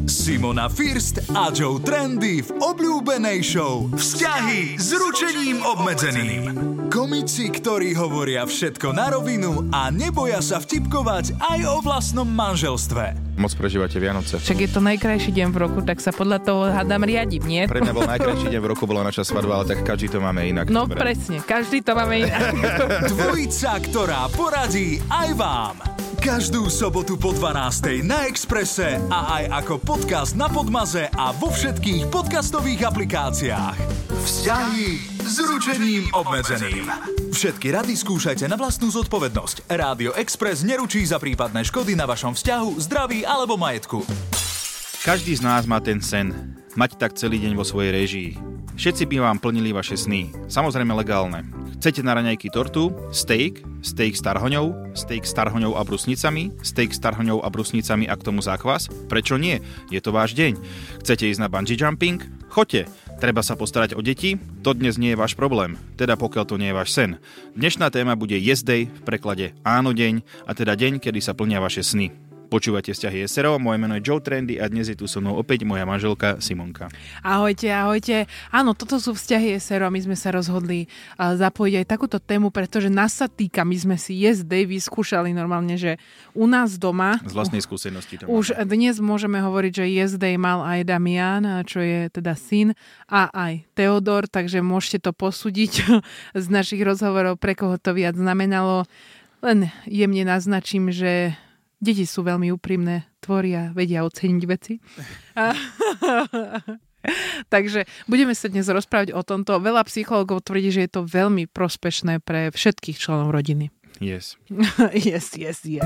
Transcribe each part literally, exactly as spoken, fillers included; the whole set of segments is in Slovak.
Simona First a Joe Trendy v obľúbenej show Vzťahy s ručením obmedzeným. Komici, ktorí hovoria všetko na rovinu a neboja sa vtipkovať aj o vlastnom manželstve. Moc prežívate Vianoce. Však je to najkrajší deň v roku, tak sa podľa toho hádam riadiť, nie? Pre mňa bol najkrajší deň v roku, bola naša svadba, ale tak každý to máme inak. No dobre. Presne, každý to máme inak. Dvojica, ktorá poradí aj vám. Každú sobotu po dvanástej na Expresse a aj ako podcast na Podmaze a vo všetkých podcastových aplikáciách. Vzťahy s ručením obmedzeným. Všetky rady skúšajte na vlastnú zodpovednosť. Rádio Express neručí za prípadné škody na vašom vzťahu, zdraví alebo majetku. Každý z nás má ten sen. Mať tak celý deň vo svojej réžii. Všetci by vám plnili vaše sny. Samozrejme legálne. Chcete na raňajky tortu, steak, steak s tarhoňou, steak s tarhoňou a brusnicami, steak s tarhoňou a brusnicami a k tomu zákvas? Prečo nie? Je to váš deň. Chcete ísť na bungee jumping? Choďte. Treba sa postarať o deti? To dnes nie je váš problém. Teda pokiaľ to nie je váš sen. Dnešná téma bude Yes Day, v preklade áno deň, a teda deň, kedy sa plnia vaše sny. Počúvate Vzťahy es er o, moje meno je Joe Trendy a dnes je tu so mnou opäť moja manželka Simonka. Ahojte, ahojte. Áno, toto sú Vzťahy es er o a my sme sa rozhodli uh, zapojiť aj takúto tému, pretože nás sa týka, my sme si Yes Day vyskúšali normálne, že u nás doma. Z vlastnej skúsenosti to Už máme. Dnes môžeme hovoriť, že Yes Day mal aj Damian, čo je teda syn, a aj Teodor, takže môžete to posúdiť z našich rozhovorov, pre koho to viac znamenalo. Len jemne naznačím, že deti sú veľmi úprimné, tvoria, vedia oceniť veci. Takže budeme sa dnes rozprávať o tomto. Veľa psychológov tvrdí, že je to veľmi prospešné pre všetkých členov rodiny. Yes. yes, yes, yes.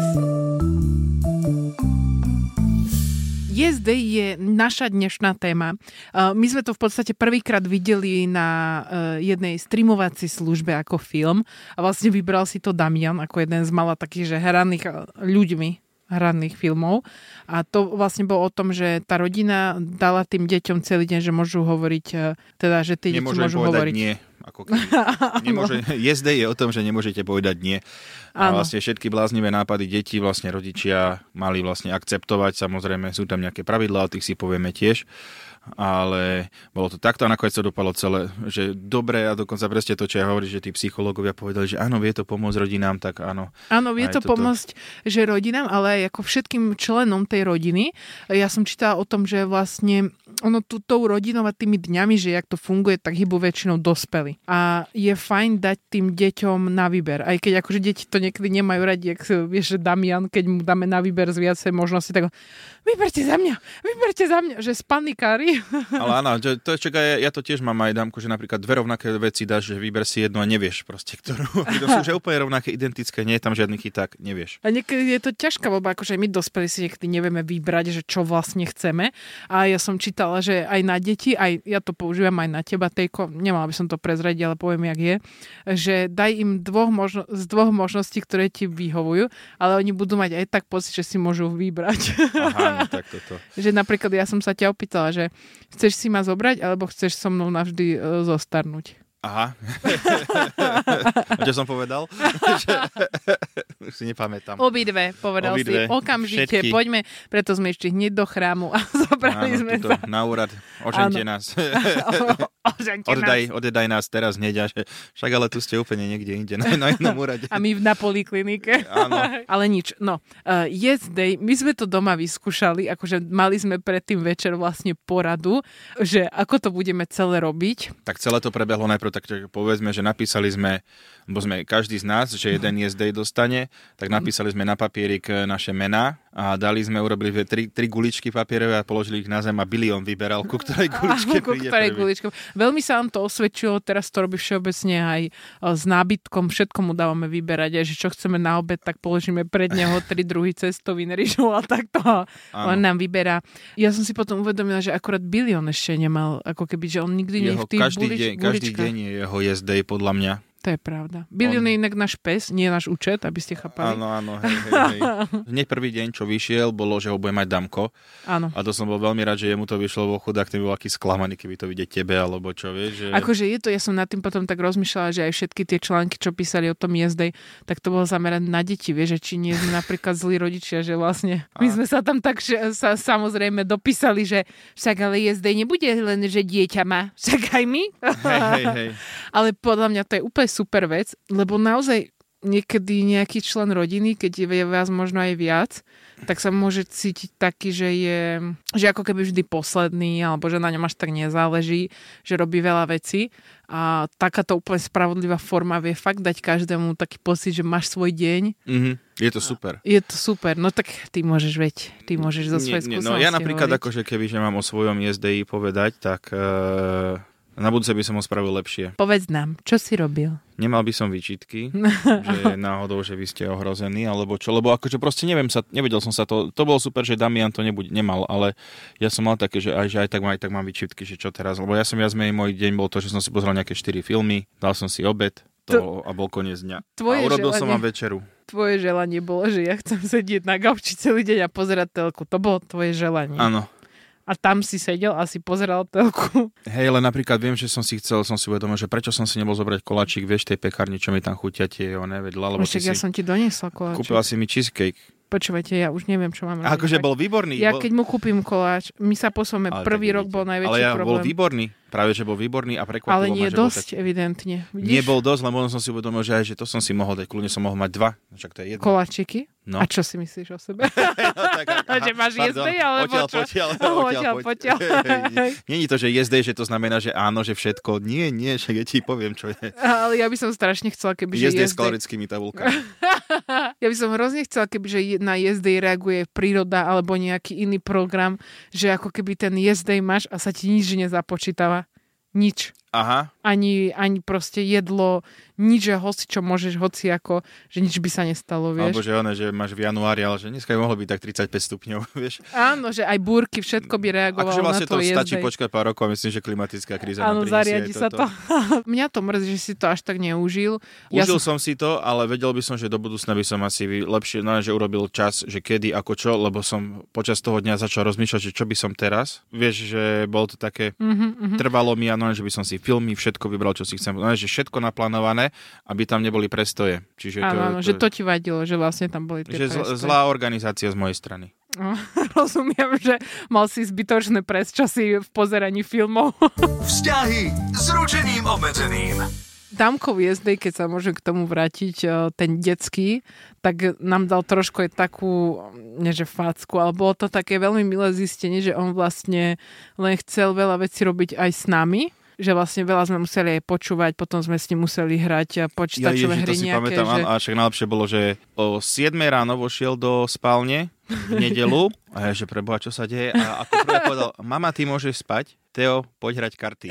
Yes Day je naša dnešná téma. My sme to v podstate prvýkrát videli na jednej streamovacej službe ako film a vlastne vybral si to Damian ako jeden z mala takých, že hraných ľuďmi hraných filmov. A to vlastne bolo o tom, že tá rodina dala tým deťom celý deň, že môžu hovoriť, teda, že tie deti môžu hovoriť. Nie. Ako keby. Nemôže, Yes Day je o tom, že nemôžete povedať nie. A ano. Vlastne všetky bláznivé nápady detí vlastne rodičia mali vlastne akceptovať. Samozrejme sú tam nejaké pravidlá, o tých si povieme tiež. Ale bolo to takto a nakoniec to dopadlo celé, že dobre a dokonca presne to, čo ja hovorím, že tí psychológovia povedali, že áno, vie to pomôcť rodinám, tak áno. Áno, vie to toto pomôcť, že rodinám, ale aj ako všetkým členom tej rodiny. Ja som čítala o tom, že vlastne ono tú, tou rodinou a tými dňami, že jak to funguje, tak hýbu väčšinou dospelí. A je fajn dať tým deťom na výber. Aj keď akože deti to niekedy nemajú radi, jak vieš, že Damian, keď mu dáme na výber z viacej možností, tak vyberte za mňa, vyberte za mňa, že spanikári. Ale áno, to, to je, čaká, ja, ja to tiež mám aj dámku, že napríklad dve rovnaké veci dáš, že vyber si jednu a nevieš proste, ktorú. To sú že úplne rovnaké, identické, nie je tam žiadny chyták, nevieš. A niekedy je to ťažká voľba, akože my dospelí si niekedy nevieme vybrať, že čo vlastne chceme. A ja som čítala, že aj na deti, aj ja to používam aj na teba, Tejko, nemala by som to prezradiť, ale poviem, jak je, že daj im dvoch možno, z dvoch možností, ktoré ti vyhovujú, ale oni budú mať aj tak pocit, že si môžu vybrať. Aha, no tak toto. Že napríklad ja som sa ťa opýtala, že chceš si ma zobrať, alebo chceš so mnou navždy uh, zostarnúť? Aha. Čo som povedal? Už si nepamätám. Obidve, povedal Obidve. si. Okamžite, Všetky. poďme, preto sme ešte hneď do chrámu a zobrali Áno, sme tuto, sa. na úrad, ožente nás. Ožente oddaj, nás. oddaj nás teraz hneď, že však ale tu ste úplne niekde inde, na, na inom úrade. A my na poliklinike. Áno. Ale nič, no. Uh, yes Day, my sme to doma vyskúšali, akože mali sme predtým večer vlastne poradu, že ako to budeme celé robiť. Tak celé to prebehlo najprv, tak povedzme, že napísali sme, bo sme každý z nás, že jeden Yes Day dostane, tak napísali sme na papierik naše mená a dali sme, urobili tri, tri guličky papierové a položili ich na zem a bilión vyberal, ku ktorej guličke ku príde ktorej prvý. guličke. Veľmi sa nám to osvedčilo, teraz to robí všeobecne aj s nábytkom, všetko mu dávame vyberať, aj že čo chceme na obed, tak položíme pred neho tri druhy cestovín, ryžov a takto. On nám vyberá. Ja som si potom uvedomila, že akurát bilión ešte nemal, ako keby, že on nikdy nech v tých každý bulič, deň, každý deň je jeho Yes Day podľa mňa. To je pravda. Billion on... je inak náš pes, nie náš účet, aby ste chápali. Áno, áno, hej, hej, hej. Hneď prvý deň, čo vyšiel, bolo, že ho bude mať Damko. Áno. A to som bol veľmi rád, že jemu to vyšlo vo chudák, ten bol aký sklamaný, keby to vidieť tebe, alebo čo, vieš. Že... Akože je to, ja som nad tým potom tak rozmýšľala, že aj všetky tie články, čo písali o tom jezdej, tak to bolo zamerané na deti, vieš, že či nie sme napríklad zlí rodičia, že vlastne my sme sa tam tak že, sa, samozrejme dopísali, že však ale jezdej nebude len, že dieťa má, však aj my. Hej, hej, hej. Ale podľa mňa to je úplne super vec, lebo naozaj niekedy nejaký člen rodiny, keď je vás možno aj viac, tak sa môže cítiť taký, že je že ako keby vždy posledný, alebo že na ňom až tak nezáleží, že robí veľa vecí. A takáto úplne spravodlivá forma vie fakt dať každému taký pocit, že máš svoj deň. Mm-hmm. Je to super. Je to super. No tak ty môžeš veď, ty môžeš zo svojej skúsenosti no ja napríklad hovoriť. Akože keby že mám o svojom jezdeji povedať, tak... Uh... Na budúce by som ho spravil lepšie. Povedz nám, čo si robil? Nemal by som výčitky, že náhodou, že vy ste ohrození, alebo čo, lebo akože proste neviem sa, nevedel som sa to, to bolo super, že Damian to nebuď, nemal, ale ja som mal také, že aj, že aj tak, aj tak mám výčitky, že čo teraz, lebo ja som viac menej, môj deň bol to, že som si pozrel nejaké štyri filmy, dal som si obed, to, to a bol koniec dňa. A urobil želanie, som vám večeru. Tvoje želanie bolo, že ja chcem sedieť na gauči celý deň a pozerať telku, to bolo tvoje želanie. Áno. A tam si sedel a si pozeral telku. Hej, ale napríklad viem, že som si chcel, som si uvedomil, že prečo som si nebol zobrať koláčik, vieš, tej pekárni, čo mi tam chutia tie, one, vedľa, lebo Však ja si... som ti doniesla koláčik. Kúpila si mi cheesecake. Počúvajte, ja už neviem, čo mám robiť. Akože bol výborný. Ja bol... keď mu kúpim koláč, my sa posúvame, prvý rok bol najväčší problém. Ale ja problém. bol výborný, práve že bol výborný a prekvapilo ale nie ma, že dosť, bol tak... evidentne. Vidíš? Nie bol dosť, lebo som si uvedomil, že aj že to som si mohol dať, kľudne som mohol mať dva. Však to je jedno. Koláčiky? No. A čo si myslíš o sebe? no, tak, aha, že máš jezdej, alebo potiaľ, čo? Potiaľ, potiaľ, potiaľ. Nie je to, že jezdej, že to znamená, že áno, že všetko. Nie, nie, že ja ti poviem, čo je. Ale ja by som strašne chcela, keby že jezdej s kalorickými tabulkami. Ja by som hrozne chcela, keby že na jezdej reaguje príroda alebo nejaký iný program, že ako keby ten jezdej máš a sa ti nič nezapočítava. Nič. Aha. Ani, ani proste jedlo, nič, že hoci čo môžeš, hoci ako, že nič by sa nestalo, vieš. Alebo že one, že máš v januári, ale že dneska by mohlo byť tak tridsaťpäť stupňov, vieš. Áno, že aj búrky, všetko by reagovalo akože vlastne na to to jezdej. stačí počkať pár rokov, myslím, že klimatická kríza áno, nám zariadi prinesie sa toto. to. Mňa to mrzí, že si to až tak neužil. Ja Užil som... som si to, ale vedel by som, že do budúcna by som asi lepšie, no, že urobil čas, že kedy, ako čo, lebo som počas toho dňa začal rozmýšľať, že čo by som teraz. Vieš, že bolo to také, mm-hmm. trvalo mi, ano, že by som si filmy, všetko vybral, čo si chcem. No, že všetko naplánované, aby tam neboli prestoje. Čiže áno, to, áno, to, že to ti vadilo, že vlastne tam boli tie že prestoje. Zlá organizácia z mojej strany. No, rozumiem, že mal si zbytočné presčasy v pozeraní filmov. Vzťahy s ručením obmedzeným. Damkov jezdej, keď sa môžem k tomu vrátiť, ten detský, tak nám dal trošku aj takú, nie že facku, ale bolo to také veľmi milé zistenie, že on vlastne len chcel veľa vecí robiť aj s nami, že vlastne veľa sme museli aj počúvať, potom sme s ním museli hrať počítačové ja, hry to si nejaké. Pamätám, že... A však najlepšie bolo, že o siedmej ráno vošiel do spálne v nedelu a ja, že preboha, čo sa deje? A ako prvé povedal, mama, ty môžeš spať? Teo, poď hrať karty.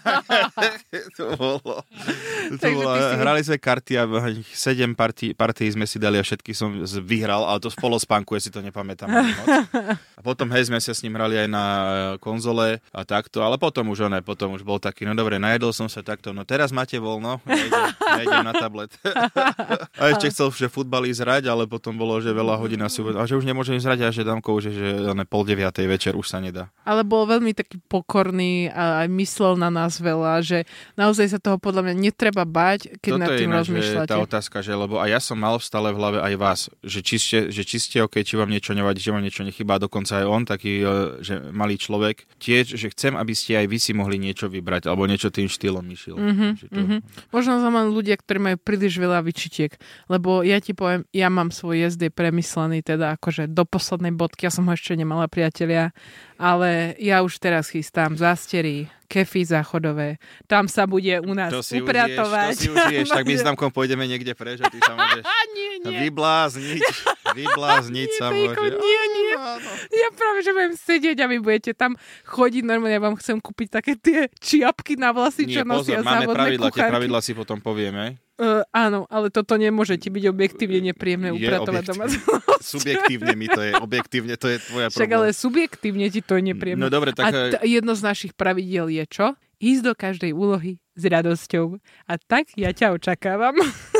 to bolo. To bolo si... Hrali sme karty a sedem partí, partí sme si dali a všetky som vyhral, ale to v polospánku, ja si to nepamätám moc. A potom hej, sme sa s ním hrali aj na konzole a takto, ale potom už oné, potom už bol taký, no dobre, najedol som sa takto, no teraz máte voľno, nejdem, nejdem na tablet. A ešte chcel, že futbal ísť hrať, ale potom bolo, že veľa hodín asi uvedal, a že už nemôžem ísť hrať a že Damko, že, že ne, pol deviatej večer už sa nedá. Ale bol veľmi taký pokorný a aj myslel na nás veľa, že naozaj sa toho podľa mňa netreba bať, keď toto nad tým ináč, rozmýšľate. Tá otázka, že lebo a ja som mal stále v hlave aj vás, že či ste, že či ste OK, či vám niečo nevadí, či vám niečo nechýba, dokonca aj on, taký, že malý človek, tiež, že chcem, aby ste aj vy si mohli niečo vybrať, alebo niečo tým štýlom myšil. Mm-hmm, to... mm-hmm. Možno za mám ľudia, ktorí majú príliš veľa vyčitiek, lebo ja ti poviem, ja mám svoj jezdy premyslený, teda akože do poslednej bodky, ja som ho ešte nemala, priatelia, ale ja už teraz chystám zástery, kefy záchodové. Tam sa bude u nás to si upratovať. Užiješ, to si užiješ, tak my s Damkom pôjdeme niekde preč a ty sa môžeš nie, nie. vyblázniť. Vyblázniť nie, sa Bejko, môže. Nie, nie. Ja práve, že budem sedieť a vy budete tam chodiť. Normálne ja vám chcem kúpiť také tie čiapky na vlasy, čo nie, nosia pozor, máme závodné pravidla, kuchárky. tie pravidla si potom povieme. Uh, áno, ale toto nemôže ti byť objektívne nepríjemné upratovať domácnosť. Subjektívne mi to je, objektívne to je tvoja problém. Však ale subjektívne ti to je nepríjemné. No dobre, tak... A t- jedno z našich pravidiel je čo? Ísť do každej úlohy s radosťou. A tak ja ťa očakávam.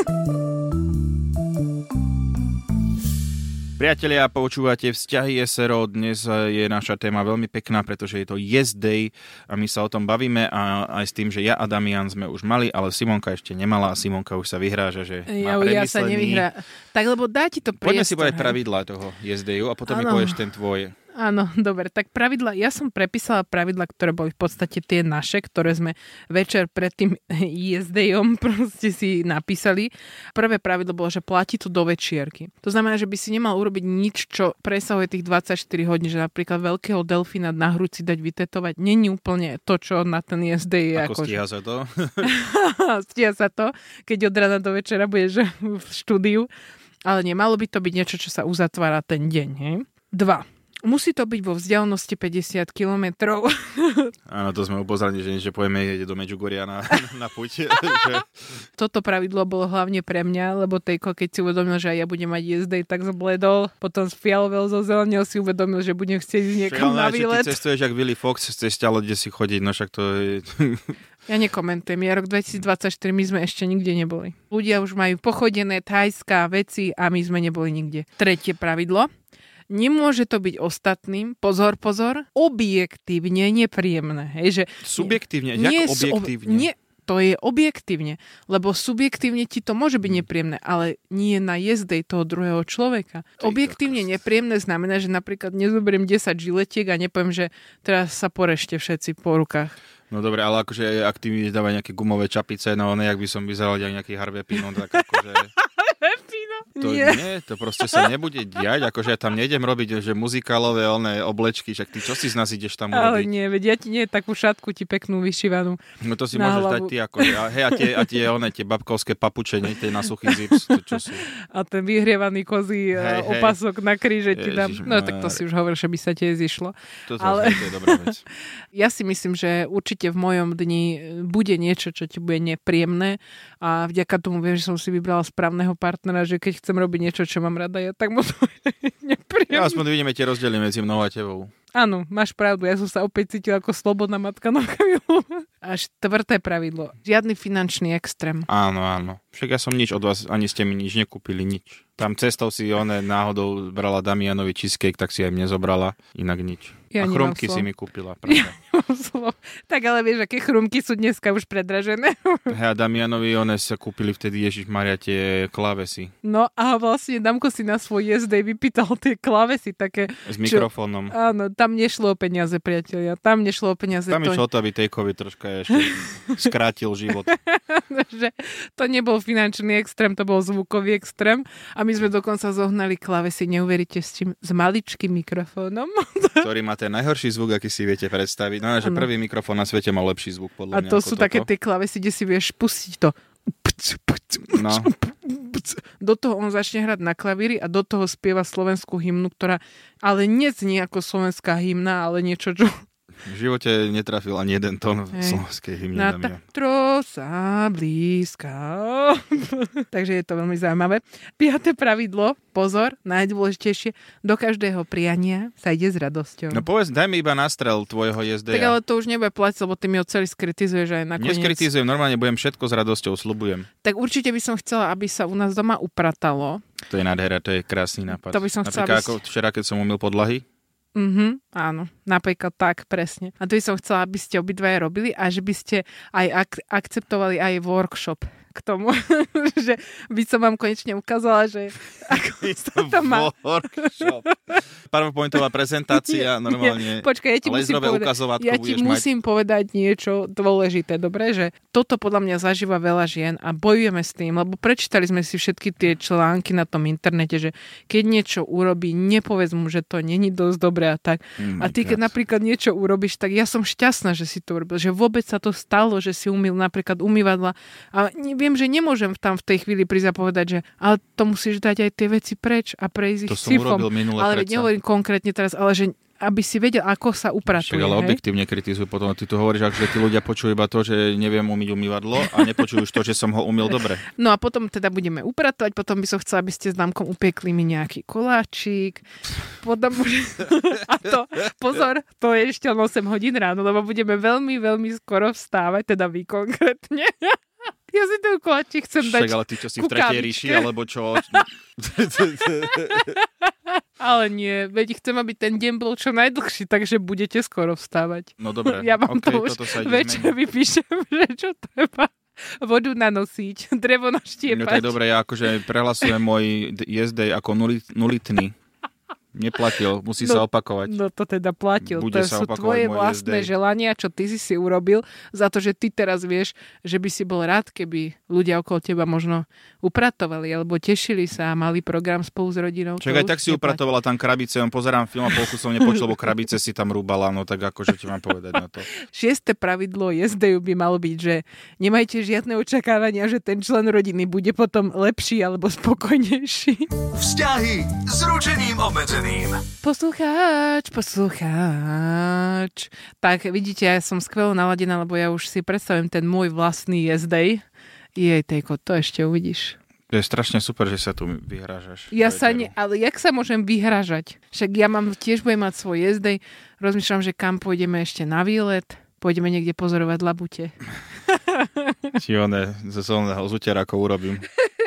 Priatelia, počúvate Vzťahy es er o. Dnes je naša téma veľmi pekná, pretože je to Yes Day a my sa o tom bavíme a aj s tým, že ja a Damian sme už mali, ale Simonka ešte nemala a Simonka už sa vyhráža, že ja, má premyslený. Ja sa nevyhrá. Tak lebo dá ti to priestor. Poďme si povedať pravidlá toho Yes Dayu a potom ano. Mi povieš ten tvoj. Áno, dobre, tak pravidla, ja som prepísala pravidla, ktoré boli v podstate tie naše, ktoré sme večer pred tým Yes Dayom proste si napísali. Prvé pravidlo bolo, že platí to do večierky. To znamená, že by si nemal urobiť nič, čo presahuje tých dvadsaťštyri hodín, že napríklad veľkého delfína na hruď si dať vytetovať. Není úplne to, čo na ten Yes Day je. Ako, ako stíha že... sa to? Stíha sa to, keď od rána do večera budeš v štúdiu. Ale nemalo by to byť niečo, čo sa uzatvára ten deň. Hej? Dva. Musí to byť vo vzdialenosti päťdesiat kilometrov. Áno, to sme upozorili, že, že pojeme ide do Medžugoria na, na puť. Že... Toto pravidlo bolo hlavne pre mňa, lebo Tejko, keď si uvedomil, že aj ja budem mať Yes Day, tak zbledol. Potom sfialovel zo zeleného, si uvedomil, že budem chcieť ísť niekam na výlet. Ty cestuješ jak Willy Fox, chceš ťa kde si chodiť, no však to je... Ja nekomentujem, ja rok dvetisícdvadsaťštyri, my sme ešte nikde neboli. Ľudia už majú pochodené thajská veci a my sme neboli nikde. Tretie pravidlo. Nemôže to byť ostatným, pozor, pozor, objektívne nepríjemné. Hej, že subjektívne? Nie, Jak objektívne? Nie, to je objektívne, lebo subjektívne ti to môže byť nepríjemné, ale nie na Yes Day toho druhého človeka. Objektívne nepríjemné znamená, že napríklad nezoberiem desať žiletiek a nepoviem, že teraz sa porešte všetci po rukách. No dobre, ale akože ak ty mi dávaj nejaké gumové čapice, no nejak by som vyzeral nejaký Harvey Pino, tak akože... To nie. nie, to proste sa nebude diať, akože ja tam nejdem robiť, že muzikálové oné oblečky, však ty čo si z nás ideš tam urobiť? Ale nie, veď ja ti nie takú šatku ti peknú vyšívanú. No to si môžeš hlavu. Dať ty, akože, a hej, a tie, a tie oné, tie babkovské papuče, nie, tie na suchý zips, to čo sú? A ten vyhrievaný kozí hej, opasok hej. Na kríže ti dám. No tak to si už hovoril, že by sa tie zišlo. To, ale... to je dobrá vec. Ja si myslím, že určite v mojom dni bude niečo, čo ti bude nepríjemné a vďaka tomu viem, že som si vybrala správneho partnera, že keď chcem robiť niečo, čo mám rada, ja tak mu to nepríjemné. Ja aspoň vidíme tie rozdiely medzi mnou a tebou. Áno, máš pravdu, ja som sa opäť cítila ako slobodná matka na Kamilu. Až štvrté pravidlo. Žiadny finančný extrém. Áno, áno. Však ja som nič od vás, ani ste mi nič nekúpili, nič. Tam cestou si one náhodou brala Damianovi cheesecake, tak si aj mne zobrala, inak nič. Ja a chrumky si mi kúpila, pravda. Ja tak ale vieš, aké chrumky sú dneska už predražené. Hej, a Damianovi one sa kúpili vtedy, Ježišmaria, tie klávesy. No a vlastne Damko si na svoj Yes Day vypýtal tie klávesy také. S mikrofónom. Čo, áno, tam nešlo o peniaze, priatelia. Tam nešlo o peniaze. Tam išlo to, aby Tejkovi troška ešte skrátil život. Že to nebol finančný extrém, to bol zvukový extrém. A my sme dokonca zohnali klávesy, neuveríte s čím? S maličkým mikrofónom. Ktorý má ten najhorší zvuk, aký si viete predstaviť. No, že ano. Prvý mikrofón na svete mal lepší zvuk, podľa a mňa. A to sú toto. Také tie klávesy, kde si vieš pustiť to. No. Do toho on začne hrať na klavíri a do toho spieva slovenskú hymnu, ktorá ale neznie ako slovenská hymna, ale niečo, čo... V živote netrafil ani jeden tón v slovenskej hymne. Na tá trosa blízka. Takže je to veľmi zaujímavé. Piaté pravidlo, pozor, najdôležitejšie, do každého priania sa ide s radosťou. No povedz, daj mi iba nastrel tvojho Yes Daya. Tak ale to už nebude platiť, lebo ty mi ho celý skritizuješ aj nakoniec. Neskritizujem, normálne budem všetko s radosťou, sľubujem. Tak určite by som chcela, aby sa u nás doma upratalo. To je nádhera, to je krásny nápad. To by som chcela, napríklad aby... ako včera, keď som umyl podlahy. Mhm, áno, napríklad tak, presne. A to by som chcela, aby ste obidvaja robili a že by ste aj ak- akceptovali aj workshop k tomu, že by som vám konečne ukázala, že ako sa to má. Workshop. PowerPointová prezentácia, normálne. Počkaj, ja ti musím, povedať, ja ti musím mať... povedať niečo dôležité, dobre? Že toto podľa mňa zažíva veľa žien a bojujeme s tým, lebo prečítali sme si všetky tie články na tom internete, že keď niečo urobí, nepovedz mu, že to není dosť dobré a tak. Oh a ty, keď God. napríklad niečo urobíš, tak ja som šťastná, že si to urobil, že vôbec sa to stalo, že si umýl napríklad umývadla a viem, že nemôžem tam v tej chvíli prísť a povedať, že ale to musíš dať aj tie veci preč a prejsť ich sifom. Minule, ale nehovorím konkrétne teraz, ale že aby si vedel, ako sa upratuje. Však ale hej? objektívne kritizujú potom. Ty tu hovoríš, že tí ľudia počujú iba to, že neviem umyť umývadlo a nepočujú už to, že som ho umyl dobre. No a potom teda budeme upratovať, potom by som chcela, aby ste s Dámkom upiekli mi nejaký koláčik. Potom... a to, pozor, to je ešte o osem hodín ráno, lebo budeme veľmi, veľmi skoro vstávať, teda vy konkrétne. Ja si ten koláčik chcem Však, dať ale ty čo si v tretej ríši, alebo čo? Ale nie, veď chcem, aby ten deň bol čo najdlhší, takže budete skoro vstávať. No dobre, ja vám okay, to už večer zmeniť. vypíšem, že čo treba. Vodu nanosiť, drevo naštiepať. No to je dobre, ja akože prehlasujem môj yesterday ako nulit, nulitný. Neplatil, musí no, sa opakovať. No to teda platil. Bude to sa sú opakovať tvoje môj vlastné yesterday. želania, čo ty si si urobil za to, že ty teraz vieš, že by si bol rád, keby ľudia okolo teba možno upratovali alebo tešili sa a mali program spolu s rodinou. Čak aj tak si upratovala tam krabice, on pozerám film a polku som nepočul, lebo krabice si tam rúbala, no tak akože ti mám povedať na to. Šieste pravidlo jezdeju by malo byť, že nemajte žiadne očakávania, že ten člen rodiny bude potom lepší alebo spokojnejší. Vzťahy s ručením obmedzeným. Poslucháč, poslucháč. Tak vidíte, ja som skvelo naladená, lebo ja už si predstavím ten môj vlastný jezdej. Jej, Tejko, to ešte uvidíš. To je strašne super, že sa tu vyhrážaš. Ja sa ne, ale jak sa môžem vyhražať? Však ja mám, tiež budem mať svoj jezdej. Rozmýšľam, že kam pôjdeme ešte na výlet. Pôjdeme niekde pozorovať labute. Či one, z z uterákov urobím.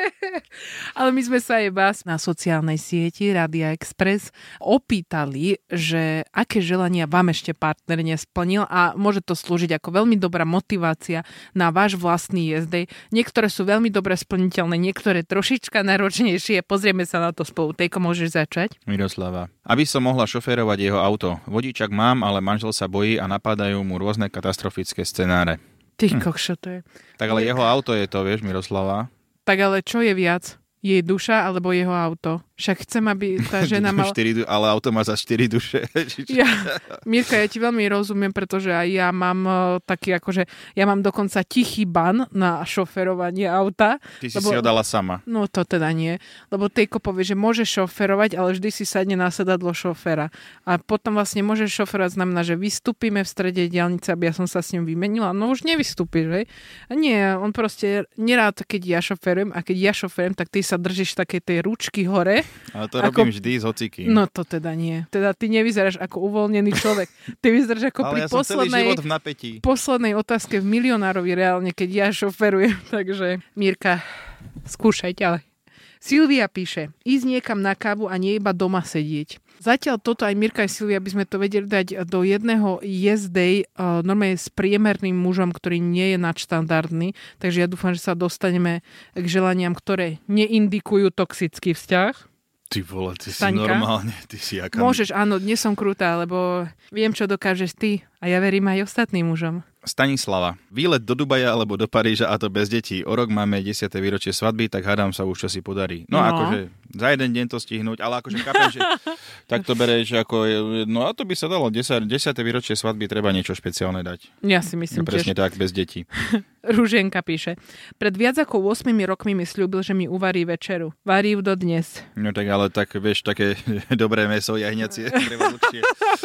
Ale my sme sa aj vás na sociálnej sieti Rádia Express opýtali, že aké želania vám ešte partner nesplnil a môže to slúžiť ako veľmi dobrá motivácia na váš vlastný jezdej. Niektoré sú veľmi dobre splniteľné, niektoré trošička náročnejšie. Pozrieme sa na to spolu. Tejko, môžeš začať? Miroslava. Aby som mohla šoférovať jeho auto. Vodičak mám, ale manžel sa bojí a napadajú mu rôzne katastrofické scenáre. Ty hm. kokšo, to je. Tak ale jeho auto je to, vieš, Miroslava. Tak ale čo je viac? Jej duša alebo jeho auto? Však chcem, aby tá žena mala... štyri, ale auto má za štyri duše. Ja, Mirka, ja ti veľmi rozumiem, pretože aj ja mám uh, taký akože, ja mám dokonca tichý ban na šoferovanie auta. Ty si lebo, si ho dala sama. No to teda nie, lebo Tejko povie, že môže šoferovať, ale vždy si sadne na sedadlo šoféra. A potom vlastne môže šoferovať, znamená, že vystúpime v strede diaľnice, aby ja som sa s ním vymenila. No už nevystúpiš, hej? A nie, on proste nerád, keď ja šoferujem a keď ja šoferujem, tak ty sa držíš takej tej ručky hore. Ale to ako... robím vždy s hocikým. No to teda nie. Teda ty nevyzeráš ako uvoľnený človek. Ty vyzeráš ako ale pri ja som poslednej, celý život v napätí. poslednej otázke v Milionárovi reálne, keď ja šoferujem. Takže Mirka, skúšaj ďalej. Silvia píše, ísť niekam na kávu a nie iba doma sedieť. Zatiaľ toto aj Mirka aj Silvia by sme to vedeli dať do jedného yesterday uh, normálne s priemerným mužom, ktorý nie je nadštandardný. Takže ja dúfam, že sa dostaneme k želaniam, ktoré neindikujú toxický vzťah. Ty vole, ty si Staňka. normálne, ty si jaká... Môžeš, áno, dnes som krutá, lebo viem, čo dokážeš ty a ja verím aj ostatným mužom. Stanislava. Výlet do Dubaja alebo do Paríža a to bez detí. O rok máme desiate výročie svadby, tak hádam sa už, čo si podarí. No, no. akože za jeden deň to stihnúť, ale akože chápem, že tak to bereš ako... No a to by sa dalo. desiate výročie svadby treba niečo špeciálne dať. Ja si myslím no, presne tiež. tak, bez detí. Ruženka píše. Pred viac ako ôsmimi rokmi mi sľúbil, že mi uvarí večeru. Varí ju do dnes. No tak ale tak, vieš, také dobré mäso, jahňacie, treba určite.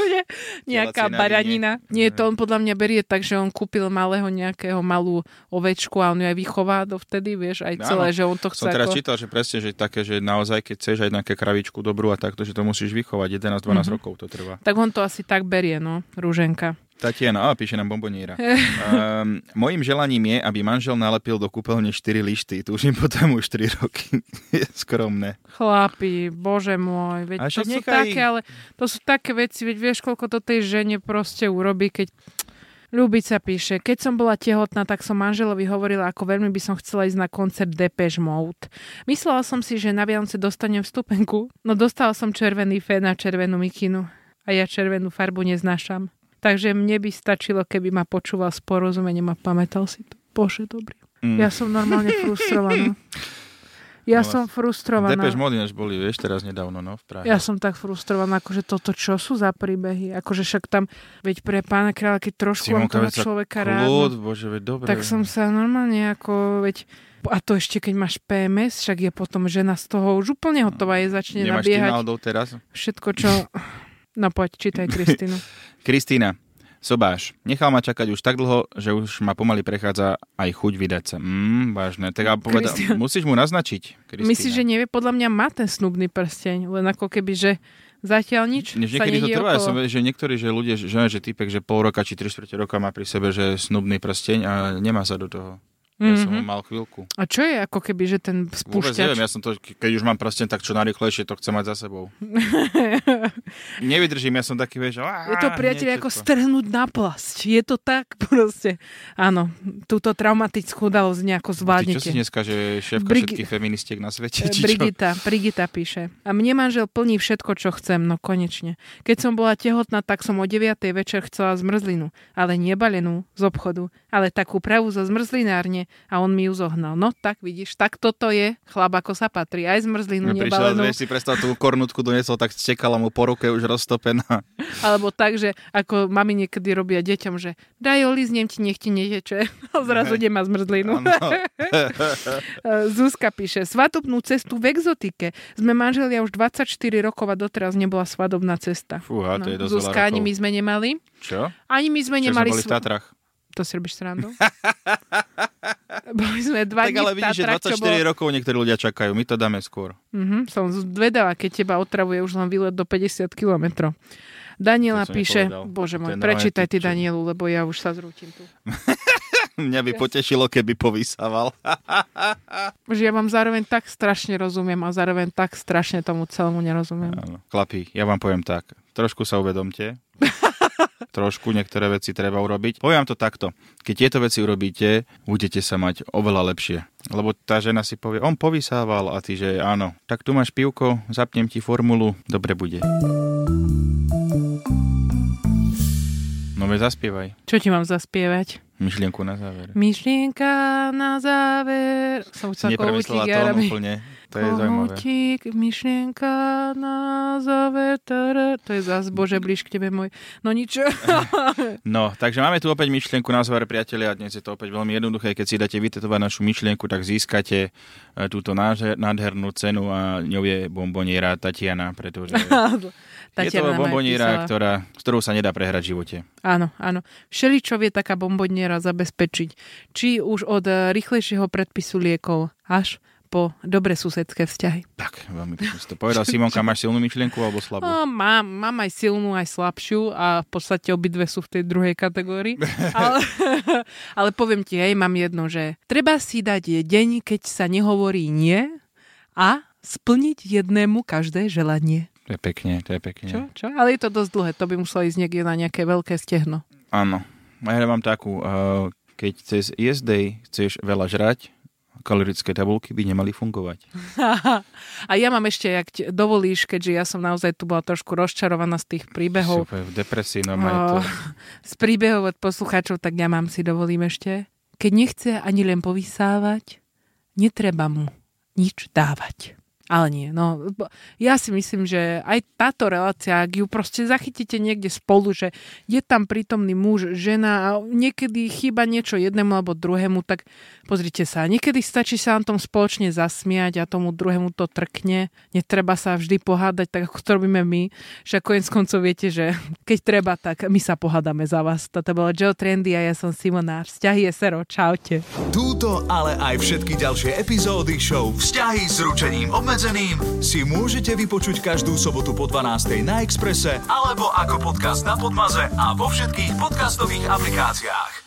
Nejaká baranina. Nie, to on podľa mňa berie tak, že on kúpil malého nejakého malú ovečku a on ju aj vychová dovtedy, vieš, aj celé, no, že on to chce. Som teraz ako... čítal, že presne, že také, že naozaj, keď chceš aj nejaké kravičku dobrú a takto, že to musíš vychovať, jedenásť dvanásť mm-hmm. rokov to trvá. Tak on to asi tak berie, no, Ruženka. Tatiana, á, píše nám bomboníra. um, mojím želaním je, aby manžel nalepil do kúpeľne štyri lišty. Túžim potom už tri roky. Je skromné. Chlapi, bože môj. Veď to sú nechaj... také, ale to sú také veci, veď vieš, koľko to tej žene proste urobí, keď... Ľubica píše, keď som bola tehotná, tak som manželovi hovorila, ako veľmi by som chcela ísť na koncert Depeche Mode. Myslela som si, že na Vianoce dostanem vstupenku, no dostala som červený fén a červenú mikinu. A ja červenú farbu neznášam. Takže mne by stačilo, keby ma počúval s porozumením a pamätal si to. Bože, dobrý. Mm. Ja som normálne frustrovaná. Ja no, som frustrovaná. Depeche Mode než boli, vieš, teraz nedávno, no, v Prahe. Ja som tak frustrovaná, akože toto čo sú za príbehy. Akože však tam, veď pre pána kráľa, keď trošku mám toho človeka rád, bože, veď dobre. Tak som sa normálne ako, veď, a to ešte keď máš pé em es, však je potom žena z toho už úplne hotová, je začne Nemáš nabiehať. Nemáš ty náhodou teraz? Všetko, čo... No poď, čítaj Kristínu. Kristína, sobáš, nechal ma čakať už tak dlho, že už ma pomaly prechádza aj chuť vydať sa. Mm, vážne. Tak poveda, musíš mu naznačiť, Kristína. Myslíš, že nevie? Podľa mňa má ten snubný prsteň, len ako keby, že zatiaľ nič Než sa niekedy nedie to trvá, okolo. som, že niektorí, že ľudia, že, že typek, že pol roka či tri štvrte roka má pri sebe, že snubný prsteň a nemá sa do toho. Ja mm-hmm. som ho mal chvíľku. A čo je ako keby, že ten Vôbec spúšťač? neviem, ja som to, keď už mám prsteň, tak čo najrýchlejšie to chcem mať za sebou. Nevydržím, ja som taký, vieš, á, je to, priateľ, ako to. strhnúť na plasť. Je to tak proste. Áno, túto traumatickú udalosť nejako zvládnete. Ty čo si dneska, že šéfka Brigi- všetkých feministiek na svete? Či Brigita, Brigita píše. A mne manžel plní všetko, čo chcem, no konečne. Keď som bola tehotná, tak som o deviatej večer chcela zmrzlinu, ale nebalenú z obchodu, ale takú pravú zo zmrzlinárne a on mi ju zohnal. No tak vidíš, tak toto je chlap, ako sa patrí. Aj zmrzlinu no, prišiel, nebalenú. vieš si predstav, tú kornutku donesol, tak stekala mu po ruke už roztopená. Alebo tak, že ako mami niekedy robia deťom, že daj olíznem ti, nech ti neteče. A zrazu nemá zmrzlinu. Zuzka píše, svadobnú cestu v exotike. Sme manželia už dvadsaťštyri rokov a doteraz nebola svadobná cesta. Fúha, to je dosť Zuzka, veľa ani rokov. my sme nemali. Čo? Ani my sme Čo nemali... sme boli v Tatrach? To si robíš srandu? Boli sme dva Tak dní ale v vidíš, že Tatrach, čo dvadsaťštyri bolo... rokov niektorí ľudia čakajú. My to dáme skôr. Mm-hmm, som zvedavá, keď teba otravuje už len výlet do päťdesiat kilometrov. Daniela To som píše, nepovedal. bože môj, To je prečítaj ty čo? Danielu, lebo ja už sa zrútim tu. Mňa by potešilo, keby povysával. Že ja vám zároveň tak strašne rozumiem a zároveň tak strašne tomu celému nerozumiem. Áno. Chlapi, ja vám poviem tak. Trošku sa uvedomte. Trošku niektoré veci treba urobiť. Poviem to takto. Keď tieto veci urobíte, budete sa mať oveľa lepšie. Lebo tá žena si povie, on povysával a ty, že áno. Tak tu máš pivko, zapnem ti formulu, dobre bude. No veď zaspievaj. Čo ti mám zaspievať? Myšlienku na záver. Myšlienka na záver. Som chcela Nepremyslela kohútik, tón Jarami. úplne. To je zaujímavé. Kohútik, myšlienka na záver. Tada. To je zás, Bože, blíž k tebe môj. No nič. No, takže máme tu opäť myšlienku na záver, priatelia. Dnes je to opäť veľmi jednoduché. Keď si dáte vytetovať našu myšlienku, tak získate túto nádhernú cenu a ňou je bomboniera Tatiana, pretože je to bomboniera, ktorá, s ktorou sa nedá prehrať v živote. Áno, áno. Všeličo vie taká bomboniera zabezpečiť. Či už od rýchlejšieho predpisu liekov až po dobre susedské vzťahy. Tak, veľmi pekne si to povedal. Simonka, máš silnú myšlienku alebo slabú? No, mám, mám aj silnú, aj slabšiu a v podstate obidve sú v tej druhej kategórii. ale, ale poviem ti, hej, mám jedno, že treba si dať deň, keď sa nehovorí nie a splniť jednému každé želanie. To je pekne, to je pekne. Čo? Čo? Ale je to dosť dlhé, to by muselo ísť niekde na nejaké veľké stehno. Áno. Ja mám takú, keď cez yes day chceš veľa žrať, kalorické tabulky by nemali fungovať. A ja mám ešte, ak dovolíš, keďže ja som naozaj tu bola trošku rozčarovaná z tých príbehov. Super, v depresii, no majú to. Z príbehov od poslucháčov, tak ja mám si dovolím ešte. Keď nechce ani len povysávať, netreba mu nič dávať. Ale nie, no ja si myslím, že aj táto relácia, ak ju proste zachytíte niekde spolu, že je tam prítomný muž, žena a niekedy chýba niečo jednému alebo druhému, tak pozrite sa, niekedy stačí sa na tom spoločne zasmiať a tomu druhému to trkne. Netreba sa vždy pohádať, tak ako to robíme my, že koniec koncov viete, že keď treba, tak my sa pohádame za vás. Toto bolo Joe Trendy a ja som Simona. Vzťahy je sero, čaute. Túto, ale aj všetky ďalšie epizódy show Vzťahy s ručením obmedzeným si môžete vypočuť každú sobotu po dvanástej na Expresse alebo ako podcast na Podmaze a vo všetkých podcastových aplikáciách.